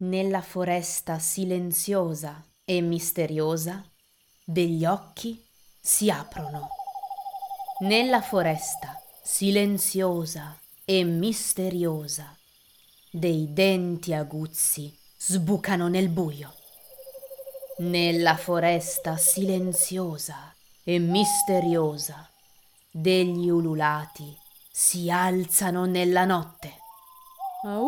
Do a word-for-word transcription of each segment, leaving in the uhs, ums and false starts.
Nella foresta silenziosa e misteriosa, degli occhi si aprono. Nella foresta silenziosa e misteriosa, dei denti aguzzi sbucano nel buio. Nella foresta silenziosa e misteriosa, degli ululati si alzano nella notte. Au!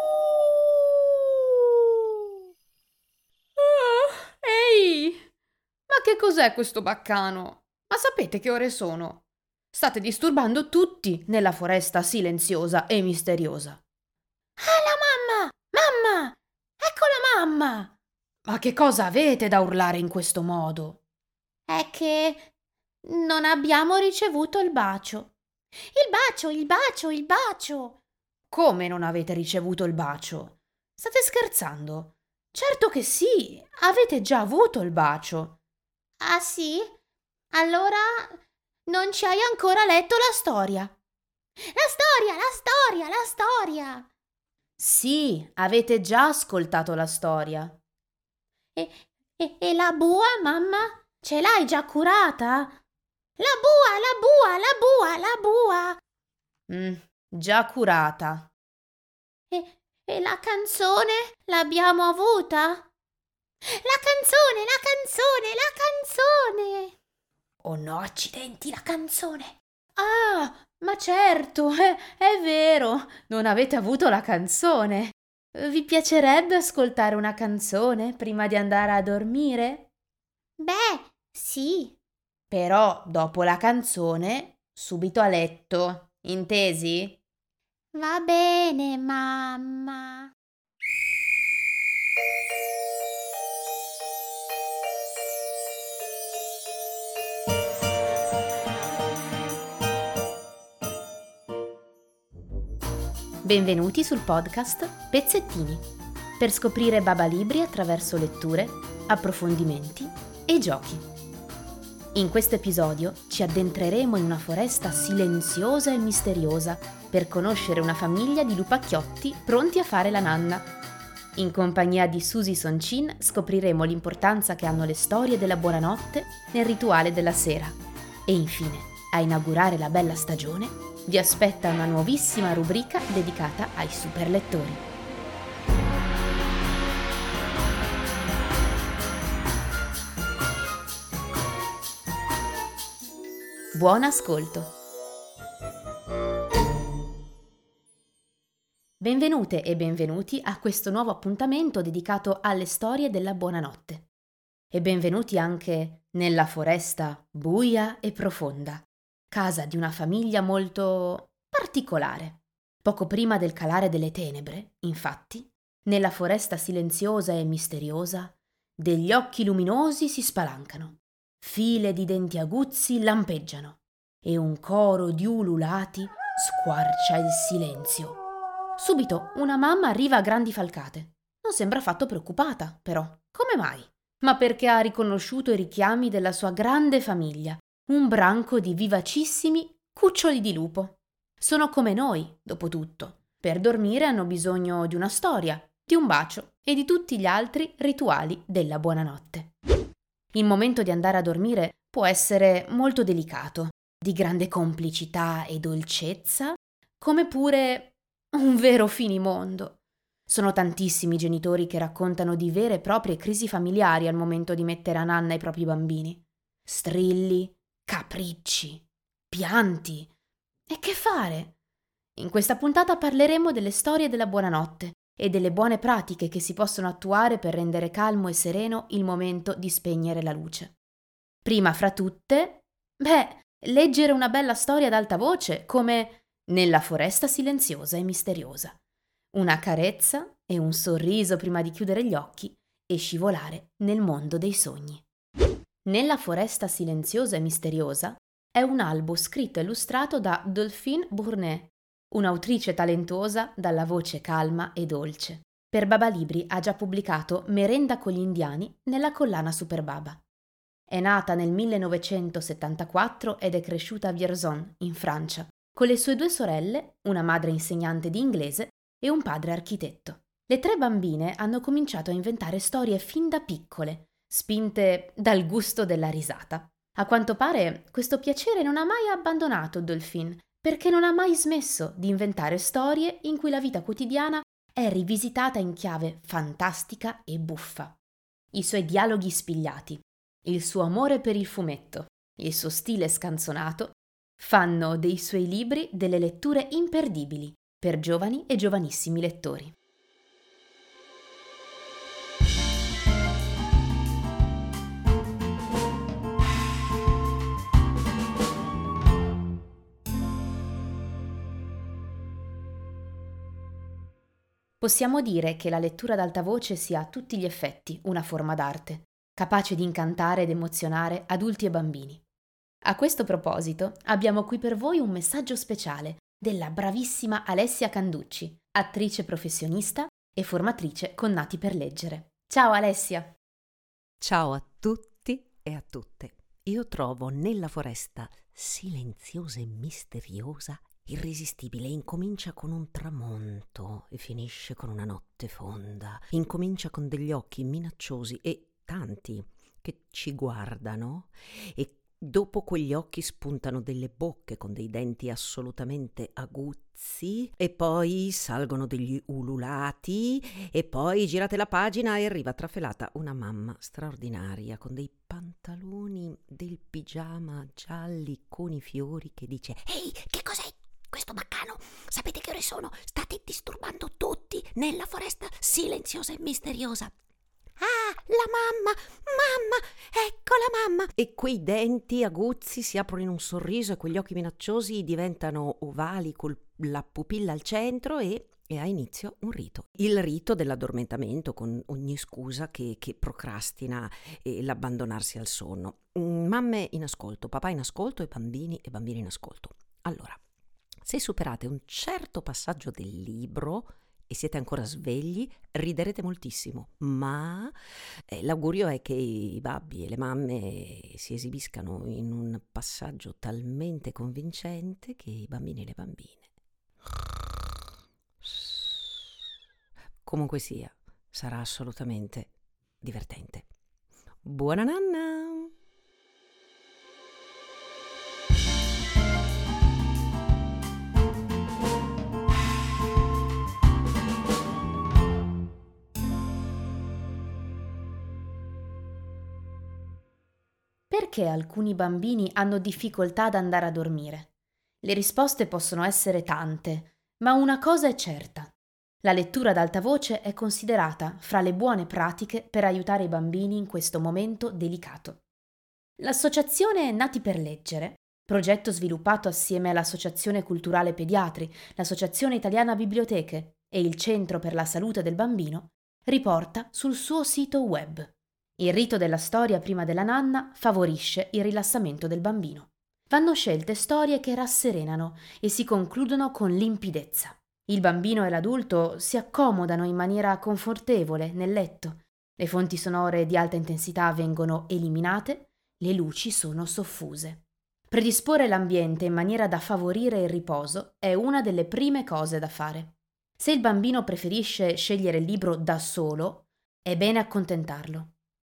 Ah, ehi! Ma che cos'è questo baccano? Ma sapete che ore sono? State disturbando tutti nella foresta silenziosa e misteriosa. Ah, la mamma! Mamma! Ecco la mamma! Ma che cosa avete da urlare in questo modo? È che non abbiamo ricevuto il bacio. Il bacio, il bacio, il bacio! Come non avete ricevuto il bacio? State scherzando? Certo che sì, avete già avuto il bacio. Ah sì? Allora non ci hai ancora letto la storia. La storia, la storia, la storia! Sì, avete già ascoltato la storia. E, e, e la bua, mamma? Ce l'hai già curata? La bua, la bua, la bua, la bua! Mm, già curata. E, e la canzone l'abbiamo avuta? La canzone, la canzone, la canzone! Oh no, accidenti, la canzone. Ah, Ma certo, è, è vero, non avete avuto la canzone. Vi piacerebbe ascoltare una canzone prima di andare a dormire? beh, sì. Però dopo la canzone, subito a letto, intesi? Va bene, mamma. Benvenuti sul podcast Pezzettini, per scoprire Baba Libri attraverso letture, approfondimenti e giochi. In questo episodio ci addentreremo in una foresta silenziosa e misteriosa per conoscere una famiglia di lupacchiotti pronti a fare la nanna. In compagnia di Suzy Soncin scopriremo l'importanza che hanno le storie della buonanotte nel rituale della sera. E infine, a inaugurare la bella stagione, vi aspetta una nuovissima rubrica dedicata ai super lettori. Buon ascolto! Benvenute e benvenuti a questo nuovo appuntamento dedicato alle storie della buonanotte. E benvenuti anche nella foresta buia e profonda, casa di una famiglia molto particolare. Poco prima del calare delle tenebre, infatti, nella foresta silenziosa e misteriosa, degli occhi luminosi si spalancano, file di denti aguzzi lampeggiano e un coro di ululati squarcia il silenzio. Subito una mamma arriva a grandi falcate. Non sembra affatto preoccupata, però. Come mai? Ma perché ha riconosciuto i richiami della sua grande famiglia, un branco di vivacissimi cuccioli di lupo. Sono come noi, dopo tutto. Per dormire hanno bisogno di una storia, di un bacio e di tutti gli altri rituali della buonanotte. Il momento di andare a dormire può essere molto delicato, di grande complicità e dolcezza, come pure un vero finimondo. Sono tantissimi i genitori che raccontano di vere e proprie crisi familiari al momento di mettere a nanna i propri bambini. Strilli, capricci, pianti. E che fare? In questa puntata parleremo delle storie della buonanotte e delle buone pratiche che si possono attuare per rendere calmo e sereno il momento di spegnere la luce. Prima fra tutte, beh, leggere una bella storia ad alta voce come Nella foresta silenziosa e misteriosa. Una carezza e un sorriso prima di chiudere gli occhi e scivolare nel mondo dei sogni. Nella foresta silenziosa e misteriosa è un albo scritto e illustrato da Delphine Bournet, un'autrice talentuosa dalla voce calma e dolce. Per Baba Libri ha già pubblicato Merenda con gli indiani nella collana Super Baba. È nata nel millenovecentosettantaquattro ed è cresciuta a Vierzon, in Francia, con le sue due sorelle, una madre insegnante di inglese e un padre architetto. Le tre bambine hanno cominciato a inventare storie fin da piccole, spinte dal gusto della risata. A quanto pare, questo piacere non ha mai abbandonato Dolphine, perché non ha mai smesso di inventare storie in cui la vita quotidiana è rivisitata in chiave fantastica e buffa. I suoi dialoghi spigliati, il suo amore per il fumetto, il suo stile scanzonato, fanno dei suoi libri delle letture imperdibili per giovani e giovanissimi lettori. Possiamo dire che la lettura ad alta voce sia a tutti gli effetti una forma d'arte, capace di incantare ed emozionare adulti e bambini. A questo proposito, abbiamo qui per voi un messaggio speciale della bravissima Alessia Canducci, attrice professionista e formatrice con Nati per Leggere. Ciao Alessia! Ciao a tutti e a tutte. Io trovo nella foresta silenziosa e misteriosa irresistibile. Incomincia con un tramonto e finisce con una notte fonda. Incomincia con degli occhi minacciosi e tanti che ci guardano, e dopo quegli occhi spuntano delle bocche con dei denti assolutamente aguzzi, e poi salgono degli ululati, e poi girate la pagina e arriva trafelata una mamma straordinaria con dei pantaloni del pigiama gialli con i fiori che dice: Ehi, che cos'è questo baccano? Sapete che ore sono? State disturbando tutti nella foresta silenziosa e misteriosa. Ah, la mamma, mamma, ecco la mamma. E quei denti aguzzi si aprono in un sorriso e quegli occhi minacciosi diventano ovali con la pupilla al centro, e, e ha inizio un rito. Il rito dell'addormentamento, con ogni scusa che, che procrastina eh, l'abbandonarsi al sonno. Mm, Mamme in ascolto, papà in ascolto e bambini e bambini in ascolto. Allora, se superate un certo passaggio del libro e siete ancora svegli, riderete moltissimo, ma eh, l'augurio è che i babbi e le mamme si esibiscano in un passaggio talmente convincente che i bambini e le bambine. Comunque sia, sarà assolutamente divertente. Buona nanna! Perché alcuni bambini hanno difficoltà ad andare a dormire? Le risposte possono essere tante, ma una cosa è certa. La lettura ad alta voce è considerata fra le buone pratiche per aiutare i bambini in questo momento delicato. L'associazione Nati per Leggere, progetto sviluppato assieme all'Associazione Culturale Pediatri, l'Associazione Italiana Biblioteche e il Centro per la Salute del Bambino, riporta sul suo sito web: il rito della storia prima della nanna favorisce il rilassamento del bambino. Vanno scelte storie che rasserenano e si concludono con limpidezza. Il bambino e l'adulto si accomodano in maniera confortevole nel letto. Le fonti sonore di alta intensità vengono eliminate, le luci sono soffuse. Predisporre l'ambiente in maniera da favorire il riposo è una delle prime cose da fare. Se il bambino preferisce scegliere il libro da solo, è bene accontentarlo.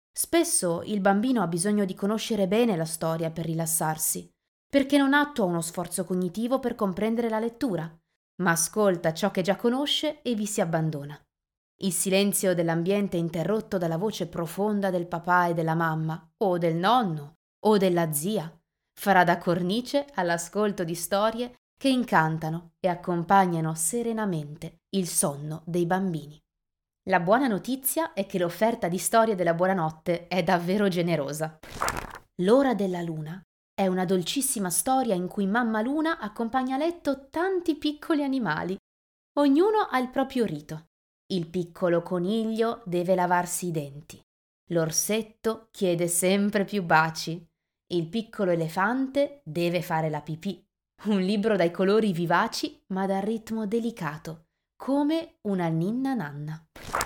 Spesso il bambino ha bisogno di conoscere bene la storia per rilassarsi, perché non attua uno sforzo cognitivo per comprendere la lettura, ma ascolta ciò che già conosce e vi si abbandona. Il silenzio dell'ambiente interrotto dalla voce profonda del papà e della mamma, o del nonno, o della zia, farà da cornice all'ascolto di storie che incantano e accompagnano serenamente il sonno dei bambini. La buona notizia è che l'offerta di storie della buonanotte è davvero generosa. L'ora della luna è una dolcissima storia in cui mamma luna accompagna a letto tanti piccoli animali. Ognuno ha il proprio rito. Il piccolo coniglio deve lavarsi i denti. L'orsetto chiede sempre più baci. Il piccolo elefante deve fare la pipì. Un libro dai colori vivaci ma dal ritmo delicato, come una ninna nanna.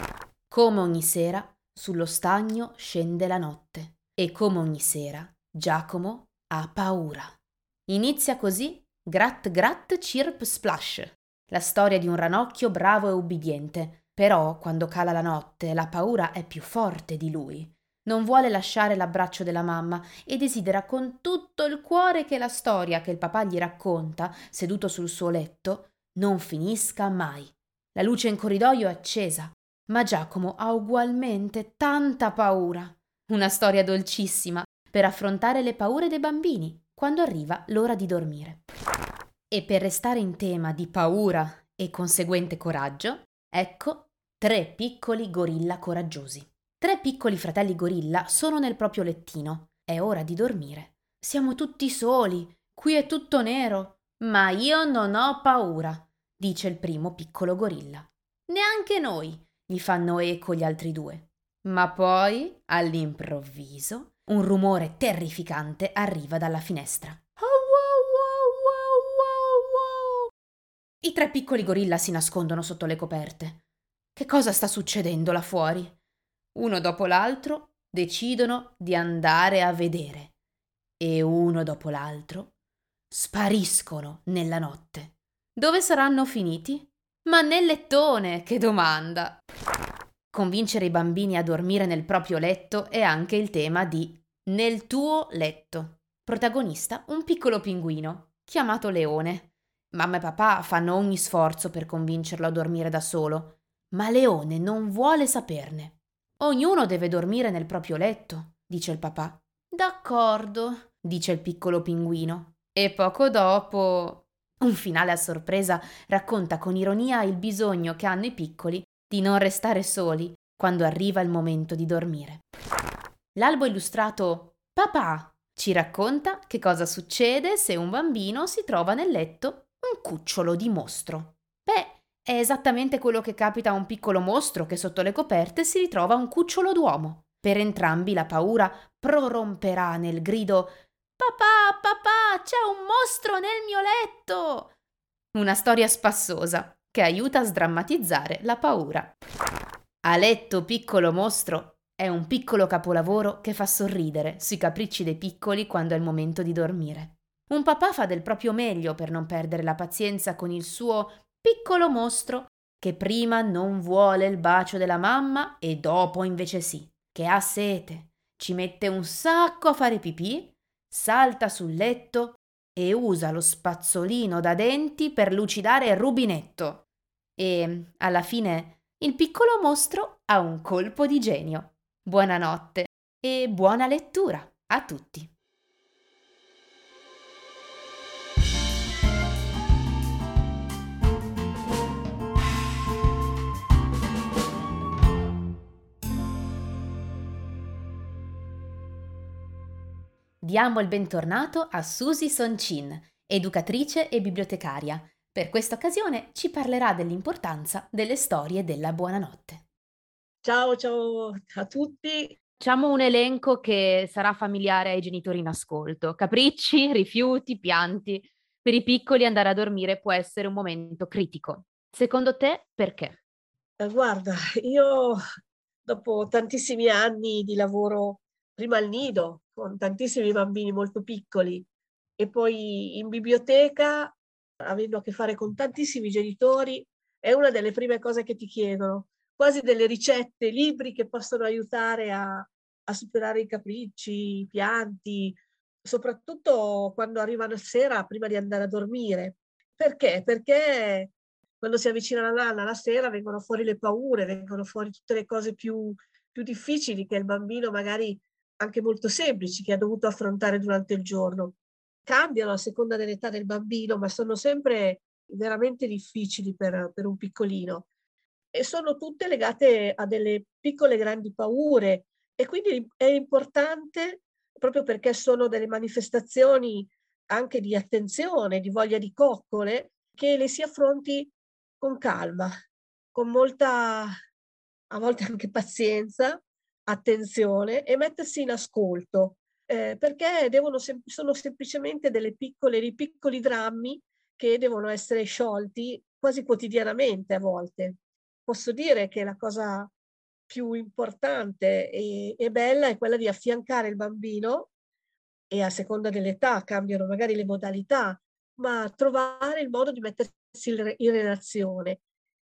Come ogni sera, sullo stagno scende la notte e come ogni sera Giacomo ha paura. Inizia così Grat Grat Chirp Splash, la storia di un ranocchio bravo e ubbidiente, Però, quando cala la notte, la paura è più forte di lui. Non vuole lasciare l'abbraccio della mamma e desidera con tutto il cuore che la storia che il papà gli racconta, seduto sul suo letto, non finisca mai. La luce in corridoio è accesa, ma Giacomo ha ugualmente tanta paura. Una storia dolcissima per affrontare le paure dei bambini quando arriva l'ora di dormire. E per restare in tema di paura e conseguente coraggio, ecco tre piccoli gorilla coraggiosi. Tre piccoli fratelli gorilla sono nel proprio lettino. È ora di dormire. Siamo tutti soli, qui è tutto nero. Ma io non ho paura, dice il primo piccolo gorilla. Neanche noi, gli fanno eco gli altri due. Ma poi, all'improvviso, un rumore terrificante arriva dalla finestra. I tre piccoli gorilla si nascondono sotto le coperte. Che cosa sta succedendo là fuori? Uno dopo l'altro decidono di andare a vedere e uno dopo l'altro spariscono nella notte. Dove saranno finiti? Ma nel lettone, che domanda! Convincere i bambini a dormire nel proprio letto è anche il tema di Nel tuo letto. Protagonista un piccolo pinguino chiamato Leone. Mamma e papà fanno ogni sforzo per convincerlo a dormire da solo, ma Leone non vuole saperne. Ognuno deve dormire nel proprio letto, dice il papà. D'accordo, dice il piccolo pinguino. E poco dopo... Un finale a sorpresa racconta con ironia il bisogno che hanno i piccoli di non restare soli quando arriva il momento di dormire. L'albo illustrato Papà ci racconta che cosa succede se un bambino si trova nel letto un cucciolo di mostro. Beh, è esattamente quello che capita a un piccolo mostro che sotto le coperte si ritrova un cucciolo d'uomo. Per entrambi la paura proromperà nel grido «Papà, papà, c'è un mostro nel mio letto!» Una storia spassosa che aiuta a sdrammatizzare la paura. A letto, piccolo mostro è un piccolo capolavoro che fa sorridere sui capricci dei piccoli quando è il momento di dormire. Un papà fa del proprio meglio per non perdere la pazienza con il suo piccolo mostro che prima non vuole il bacio della mamma e dopo invece sì, che ha sete, ci mette un sacco a fare pipì, salta sul letto e usa lo spazzolino da denti per lucidare il rubinetto. E alla fine il piccolo mostro ha un colpo di genio. Buonanotte e buona lettura a tutti. Diamo il bentornato a Suzy Soncin, educatrice e bibliotecaria. Per questa occasione ci parlerà dell'importanza delle storie della buonanotte. Ciao, ciao a tutti. Facciamo un elenco che sarà familiare ai genitori in ascolto. Capricci, rifiuti, pianti. Per i piccoli andare a dormire può essere un momento critico. Secondo te perché? Eh, guarda, io dopo tantissimi anni di lavoro, prima al nido, con tantissimi bambini molto piccoli, e poi in biblioteca, avendo a che fare con tantissimi genitori, è una delle prime cose che ti chiedono, quasi delle ricette, libri che possono aiutare a, a superare i capricci, i pianti, soprattutto quando arrivano la sera prima di andare a dormire. Perché? Perché quando si avvicina la nanna la sera vengono fuori le paure, vengono fuori tutte le cose più, più difficili che il bambino, magari anche molto semplici, che ha dovuto affrontare durante il giorno. Cambiano a seconda dell'età del bambino, ma sono sempre veramente difficili per, per un piccolino. E sono tutte legate a delle piccole grandi paure, e quindi è importante, proprio perché sono delle manifestazioni anche di attenzione, di voglia di coccole, che le si affronti con calma, con molta, a volte anche pazienza, attenzione, e mettersi in ascolto, eh, perché devono sem- sono semplicemente delle piccole, dei piccoli drammi che devono essere sciolti quasi quotidianamente a volte. Posso dire che la cosa più importante e, e bella è quella di affiancare il bambino, e a seconda dell'età cambiano magari le modalità, ma trovare il modo di mettersi in relazione.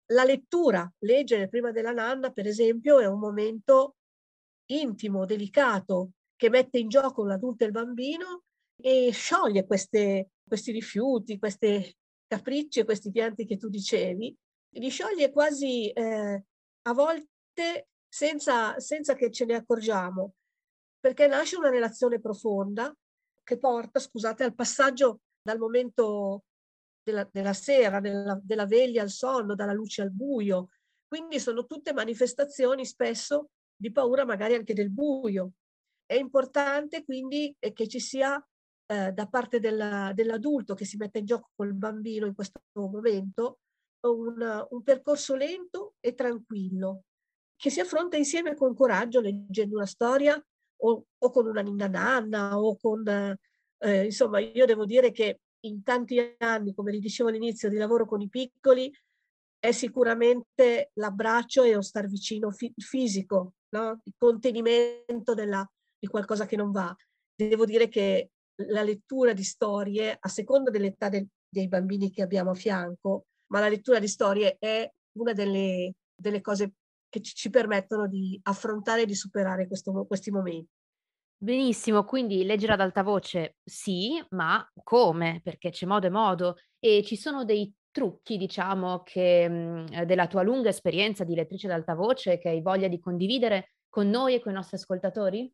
La lettura, leggere prima della nanna, per esempio, è un momento intimo, delicato, che mette in gioco l'adulto e il bambino e scioglie queste, questi rifiuti, queste capricci e questi pianti che tu dicevi, li scioglie quasi eh, a volte senza, senza che ce ne accorgiamo, perché nasce una relazione profonda che porta, scusate, al passaggio dal momento della, della sera, della, della veglia al sonno, dalla luce al buio. Quindi sono tutte manifestazioni spesso di paura, magari anche del buio. È importante quindi eh, che ci sia eh, da parte della, dell'adulto che si mette in gioco col bambino in questo momento un, un percorso lento e tranquillo che si affronta insieme con coraggio leggendo una storia o, o con una ninna nanna o con eh, insomma, io devo dire che in tanti anni, come vi dicevo all'inizio, di lavoro con i piccoli è sicuramente l'abbraccio e lo star vicino fi- fisico, no? Il contenimento della, di qualcosa che non va. Devo dire che la lettura di storie, a seconda dell'età del, dei bambini che abbiamo a fianco, ma la lettura di storie è una delle, delle cose che ci, ci permettono di affrontare e di superare questo, questi momenti. Benissimo, quindi leggere ad alta voce sì, ma come? Perché c'è modo e modo. E ci sono dei trucchi, diciamo, che, mhmm, ehm, della tua lunga esperienza di lettrice ad alta voce che hai voglia di condividere con noi e coi nostri ascoltatori?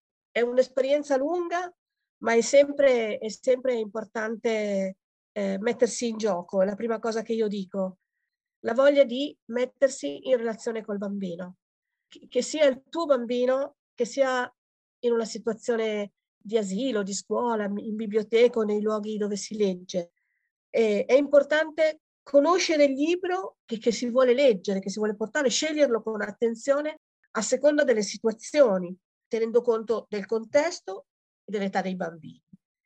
È un'esperienza lunga, ma è sempre, è sempre importante eh, mettersi in gioco, è la prima cosa che io dico. La voglia di mettersi in relazione col bambino, che, che sia il tuo bambino, che sia in una situazione di asilo, di scuola, in biblioteca o nei luoghi dove si legge. E, è importante conoscere il libro che, che si vuole leggere, che si vuole portare, sceglierlo con attenzione a seconda delle situazioni, tenendo conto del contesto e dell'età dei bambini.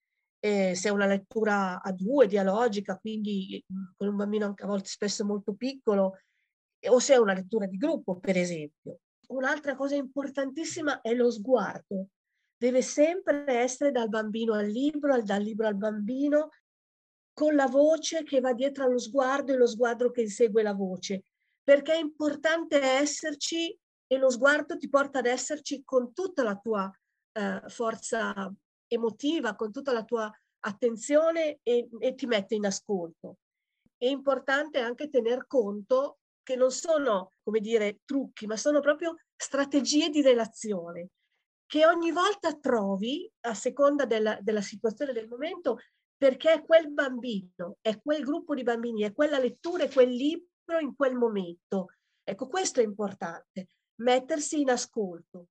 E se è una lettura a due, dialogica, quindi con un bambino anche a volte spesso molto piccolo, o se è una lettura di gruppo, per esempio. Un'altra cosa importantissima è lo sguardo. Deve sempre essere dal bambino al libro, dal libro al bambino, con la voce che va dietro allo sguardo e lo sguardo che insegue la voce, perché è importante esserci e lo sguardo ti porta ad esserci con tutta la tua eh, forza emotiva, con tutta la tua attenzione e, e ti mette in ascolto. È importante anche tener conto che non sono, come dire, trucchi, ma sono proprio strategie di relazione che ogni volta trovi a seconda della, della situazione del momento, perché è quel bambino, è quel gruppo di bambini, è quella lettura, è quel libro in quel momento. Ecco, questo è importante, mettersi in ascolto.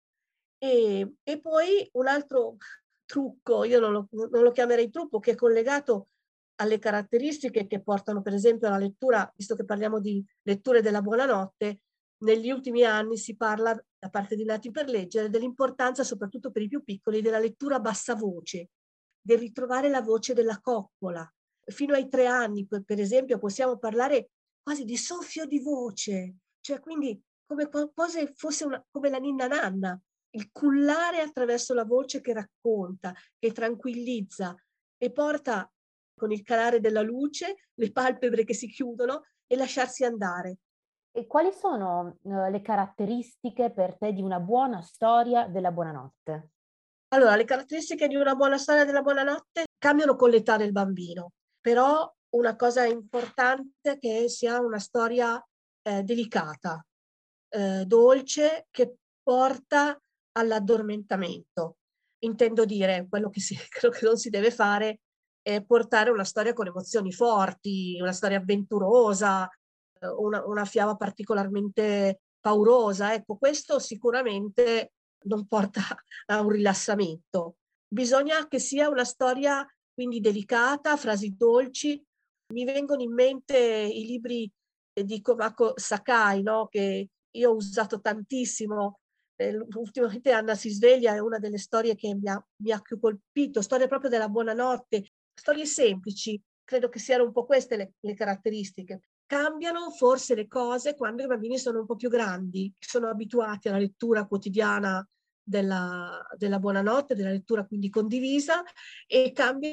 E, e poi un altro trucco, io non lo, non lo chiamerei trucco, che è collegato alle caratteristiche che portano per esempio alla lettura, visto che parliamo di letture della buonanotte, negli ultimi anni si parla da parte di Nati per Leggere dell'importanza, soprattutto per i più piccoli, della lettura a bassa voce, del ritrovare la voce della coccola. Fino ai tre anni, per, per esempio, possiamo parlare quasi di soffio di voce, cioè quindi come qualcosa fosse una, come la ninna nanna, il cullare attraverso la voce che racconta, che tranquillizza e porta con il calare della luce, le palpebre che si chiudono e lasciarsi andare. E quali sono, uhm, le caratteristiche per te di una buona storia della buonanotte? Allora, le caratteristiche di una buona storia della buonanotte cambiano con l'età del bambino, però una cosa importante è che sia una storia eh, delicata, eh, dolce, che porta all'addormentamento. Intendo dire, quello che, si, quello che non si deve fare è portare una storia con emozioni forti, una storia avventurosa, eh, una, una fiaba particolarmente paurosa. Ecco, questo sicuramente non porta a un rilassamento. Bisogna che sia una storia quindi delicata, frasi dolci. Mi vengono in mente i libri di Komako Sakai, no? Che io ho usato tantissimo. Eh, ultimamente Anna si sveglia è una delle storie che mi ha, mi ha più colpito, storie proprio della buonanotte, storie semplici, credo che siano un po' queste le, le caratteristiche. Cambiano forse le cose quando i bambini sono un po' più grandi, sono abituati alla lettura quotidiana della, della buonanotte, della lettura quindi condivisa, e cambiano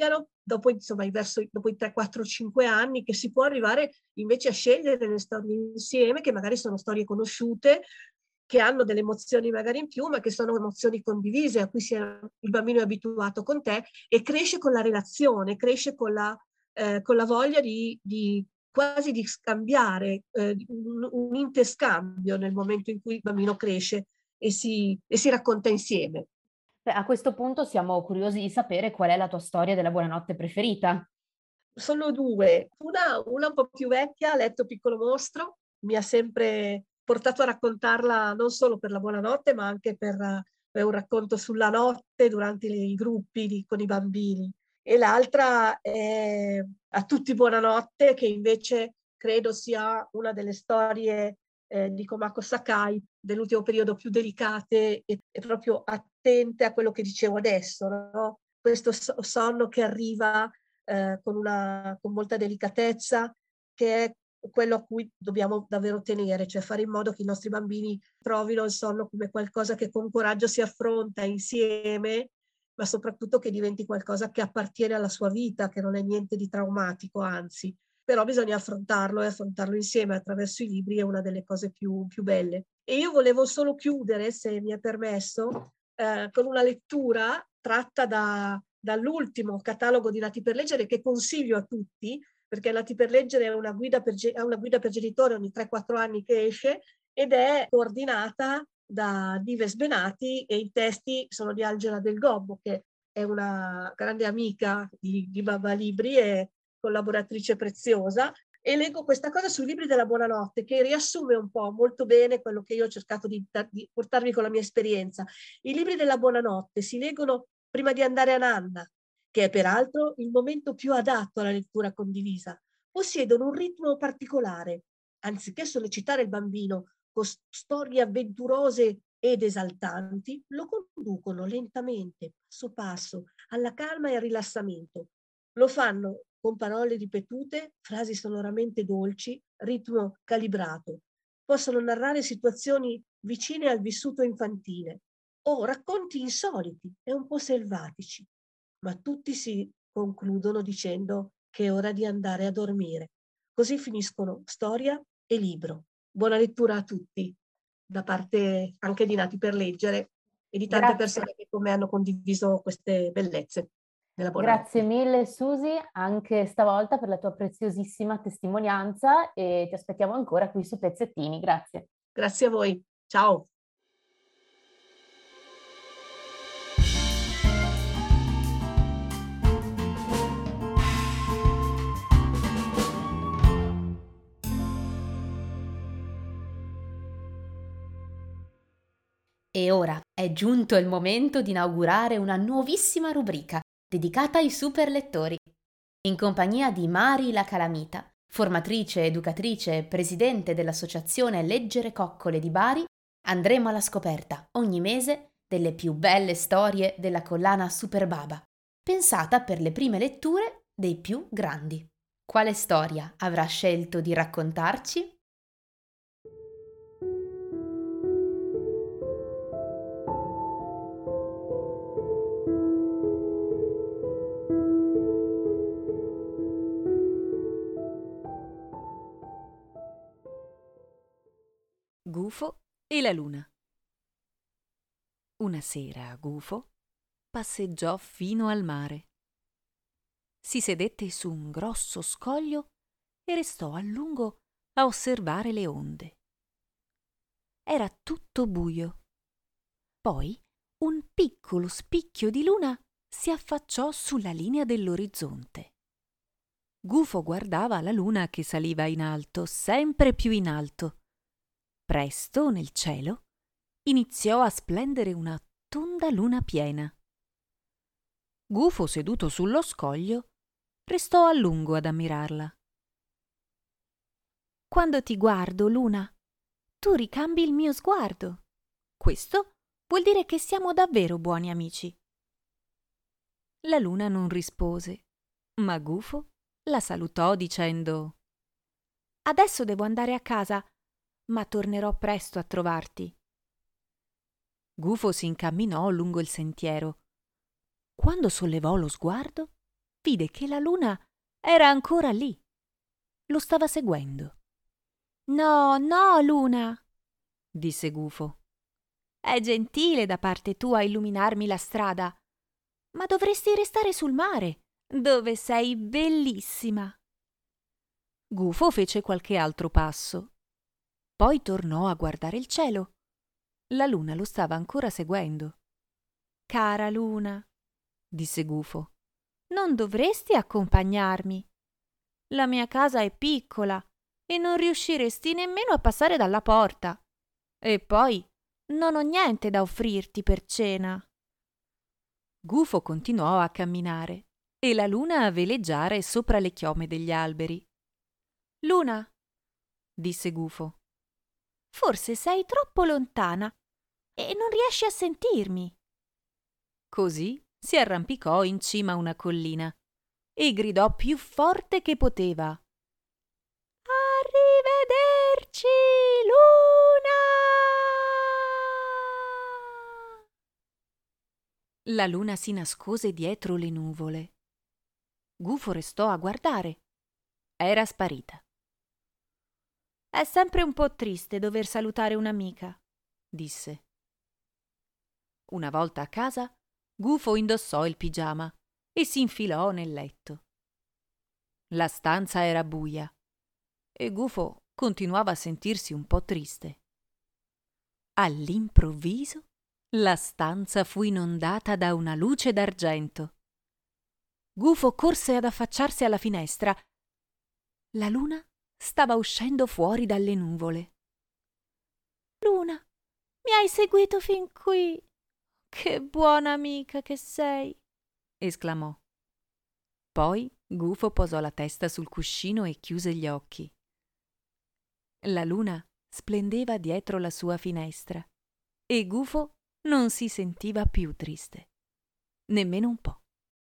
dopo, insomma, verso, dopo i tre, quattro, cinque anni, che si può arrivare invece a scegliere le storie insieme, che magari sono storie conosciute, che hanno delle emozioni magari in più, ma che sono emozioni condivise, a cui si è, il bambino è abituato con te e cresce con la relazione, cresce con la, eh, con la voglia di, di quasi di scambiare, eh, un, un interscambio nel momento in cui il bambino cresce e si, e si racconta insieme. Beh, a questo punto siamo curiosi di sapere qual è la tua storia della buonanotte preferita. Sono due, una, una un po' più vecchia, Letto piccolo mostro, mi ha sempre portato a raccontarla non solo per la buonanotte, ma anche per, per un racconto sulla notte durante i gruppi di, con i bambini. E l'altra è A tutti buonanotte, che invece credo sia una delle storie eh, di Komako Sakai dell'ultimo periodo più delicate e, e proprio attente a quello che dicevo adesso, no? Questo so- sonno che arriva eh, con, una, con molta delicatezza, che è quello a cui dobbiamo davvero tenere, cioè fare in modo che i nostri bambini trovino il sonno come qualcosa che con coraggio si affronta insieme, ma soprattutto che diventi qualcosa che appartiene alla sua vita, che non è niente di traumatico, anzi. Però bisogna affrontarlo e affrontarlo insieme attraverso i libri è una delle cose più, più belle. E io volevo solo chiudere, se mi è permesso, eh, con una lettura tratta da, dall'ultimo catalogo di Nati per leggere, che consiglio a tutti, perché Nati per leggere è una guida per, è una guida per genitori ogni tre quattro anni che esce ed è coordinata da Dives Benati e i testi sono di Angela Del Gobbo, che è una grande amica di, di Babba Libri e collaboratrice preziosa. E leggo questa cosa sui libri della buonanotte, che riassume un po' molto bene quello che io ho cercato di, di portarvi con la mia esperienza. I libri della buonanotte si leggono prima di andare a nanna, che è peraltro il momento più adatto alla lettura condivisa. Possiedono un ritmo particolare. Anziché sollecitare il bambino con storie avventurose ed esaltanti, lo conducono lentamente, passo passo, alla calma e al rilassamento. Lo fanno con parole ripetute, frasi sonoramente dolci, ritmo calibrato. Possono narrare situazioni vicine al vissuto infantile o racconti insoliti e un po' selvatici, ma tutti si concludono dicendo che è ora di andare a dormire. Così finiscono storia e libro. Buona lettura a tutti, da parte anche di Nati per leggere e di tante Grazie. persone che con me hanno condiviso queste bellezze della Grazie buonanotte. mille Susi, anche stavolta per la tua preziosissima testimonianza e ti aspettiamo ancora qui su Pezzettini. Grazie. Grazie a voi. Ciao. E ora è giunto il momento di inaugurare una nuovissima rubrica dedicata ai super lettori. In compagnia di Mari la Calamita, formatrice, educatrice e presidente dell'associazione Leggere Coccole di Bari, andremo alla scoperta ogni mese delle più belle storie della collana Super Baba, pensata per le prime letture dei più grandi. Quale storia avrà scelto di raccontarci? Gufo e la luna. Una sera Gufo passeggiò fino al mare. Si sedette su un grosso scoglio e restò a lungo a osservare le onde. Era tutto buio. Poi un piccolo spicchio di luna si affacciò sulla linea dell'orizzonte. Gufo guardava la luna che saliva in alto, sempre più in alto. Presto, nel cielo, iniziò a splendere una tonda luna piena. Gufo, seduto sullo scoglio, restò a lungo ad ammirarla. Quando ti guardo, luna, tu ricambi il mio sguardo. Questo vuol dire che siamo davvero buoni amici. La luna non rispose, ma Gufo la salutò dicendo: Adesso devo andare a casa, ma tornerò presto a trovarti. Gufo si incamminò lungo il sentiero. Quando sollevò lo sguardo, vide che la luna era ancora lì. Lo stava seguendo. «No, no, Luna», disse Gufo. «È gentile da parte tua illuminarmi la strada, ma dovresti restare sul mare, dove sei bellissima». Gufo fece qualche altro passo. Poi tornò a guardare il cielo. La luna lo stava ancora seguendo. «Cara luna», disse Gufo, «non dovresti accompagnarmi. La mia casa è piccola e non riusciresti nemmeno a passare dalla porta. E poi non ho niente da offrirti per cena». Gufo continuò a camminare e la luna a veleggiare sopra le chiome degli alberi. «Luna», disse Gufo, «forse sei troppo lontana e non riesci a sentirmi». Così si arrampicò in cima a una collina e gridò più forte che poteva: «Arrivederci, luna!» La luna si nascose dietro le nuvole. Gufo restò a guardare. Era sparita. «È sempre un po' triste dover salutare un'amica», disse. Una volta a casa, Gufo indossò il pigiama e si infilò nel letto. La stanza era buia e Gufo continuava a sentirsi un po' triste. All'improvviso la stanza fu inondata da una luce d'argento. Gufo corse ad affacciarsi alla finestra. La luna stava uscendo fuori dalle nuvole. «Luna, mi hai seguito fin qui. Che buona amica che sei!» esclamò. Poi Gufo posò la testa sul cuscino e chiuse gli occhi. La luna splendeva dietro la sua finestra e Gufo non si sentiva più triste, nemmeno un po'.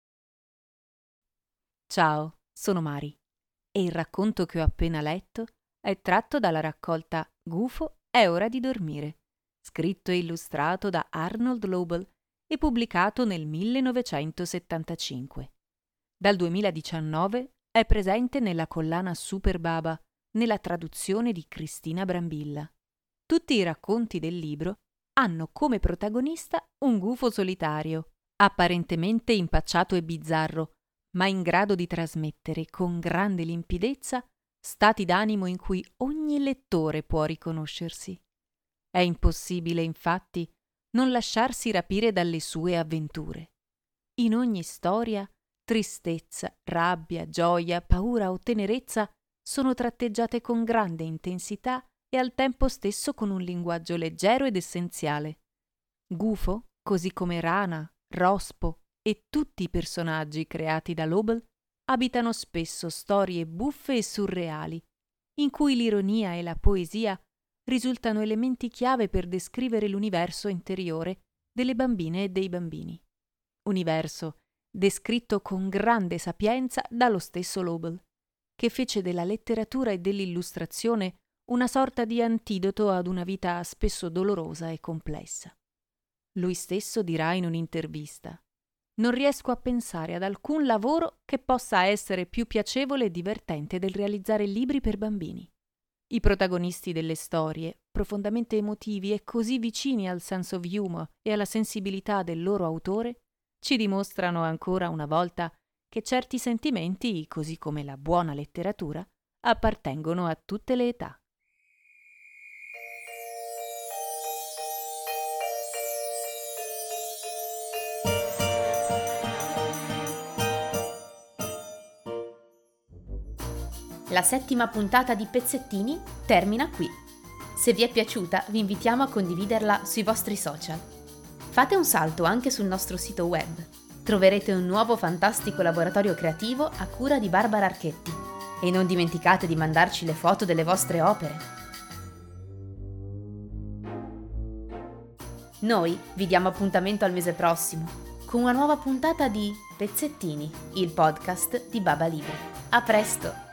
Ciao, sono Mari e il racconto che ho appena letto è tratto dalla raccolta Gufo è ora di dormire, scritto e illustrato da Arnold Lobel e pubblicato nel millenovecentosettantacinque. Dal duemiladiciannove è presente nella collana Super Baba, nella traduzione di Cristina Brambilla. Tutti i racconti del libro hanno come protagonista un gufo solitario, apparentemente impacciato e bizzarro, ma in grado di trasmettere con grande limpidezza stati d'animo in cui ogni lettore può riconoscersi. È impossibile, infatti, non lasciarsi rapire dalle sue avventure. In ogni storia, tristezza, rabbia, gioia, paura o tenerezza sono tratteggiate con grande intensità e al tempo stesso con un linguaggio leggero ed essenziale. Gufo, così come Rana, Rospo e tutti i personaggi creati da Lobel, abitano spesso storie buffe e surreali, in cui l'ironia e la poesia risultano elementi chiave per descrivere l'universo interiore delle bambine e dei bambini. Universo descritto con grande sapienza dallo stesso Lobel, che fece della letteratura e dell'illustrazione una sorta di antidoto ad una vita spesso dolorosa e complessa. Lui stesso dirà in un'intervista: «Non riesco a pensare ad alcun lavoro che possa essere più piacevole e divertente del realizzare libri per bambini». I protagonisti delle storie, profondamente emotivi e così vicini al sense of humor e alla sensibilità del loro autore, ci dimostrano ancora una volta che certi sentimenti, così come la buona letteratura, appartengono a tutte le età. La settima puntata di Pezzettini termina qui. Se vi è piaciuta, vi invitiamo a condividerla sui vostri social. Fate un salto anche sul nostro sito web. Troverete un nuovo fantastico laboratorio creativo a cura di Barbara Archetti. E non dimenticate di mandarci le foto delle vostre opere. Noi vi diamo appuntamento al mese prossimo con una nuova puntata di Pezzettini, il podcast di Baba Libri. A presto!